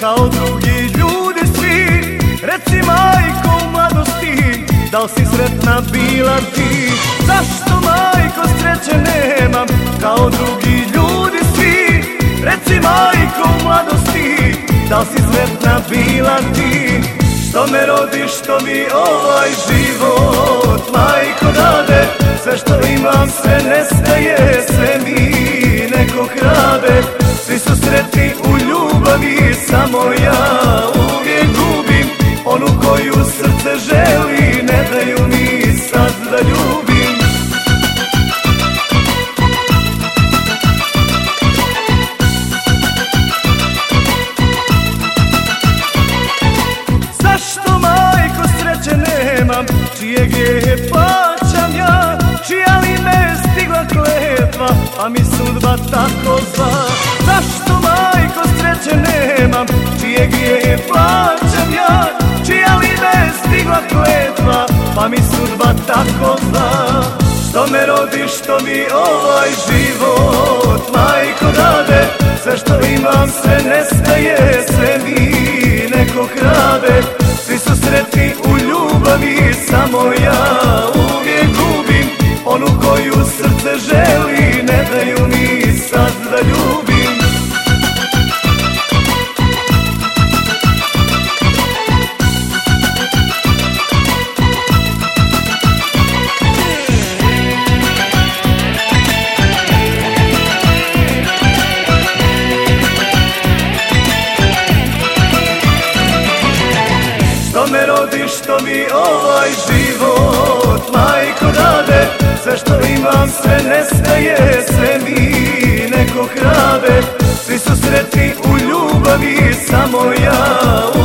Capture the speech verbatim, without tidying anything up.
kao drugi ljudi svi. Reci majko u mladosti, da li si sretna bila ti? Zašto majko sreće nemam kao drugi ljudi svi? Reci majko u mladosti, da li si sretna bila ti? Što me rodiš, što mi ovaj život majko dade? Sve što imam sve nestaje, sve mi neko krade. Svi su sretni u ljubavi, samo ja uvijek gubim onu koju srce želi, ne daju mi sad da ljubim. Zašto majko sreće nemam, čije grijehe plaćam ja? Čija li me stigla kletva, a mi sudba tako zla? Zašto majko sreće nemam, čije grijehe plaćam ja? Čija li me stigla kletva, pa mi sudba tako zla? Što me rodiš, što mi ovaj život majko dade? Sve što imam sve nestaje, sve mi neko krade. Svi su sretni u ljubavi, samo ja uvijek gubim onu koju srce želi, ne daju mi sad da ljubim. Što me rodiš, što mi ovaj život majko dade? Sve što imam sve nestaje, sve mi neko krade. Svi su sretni u ljubavi, samo ja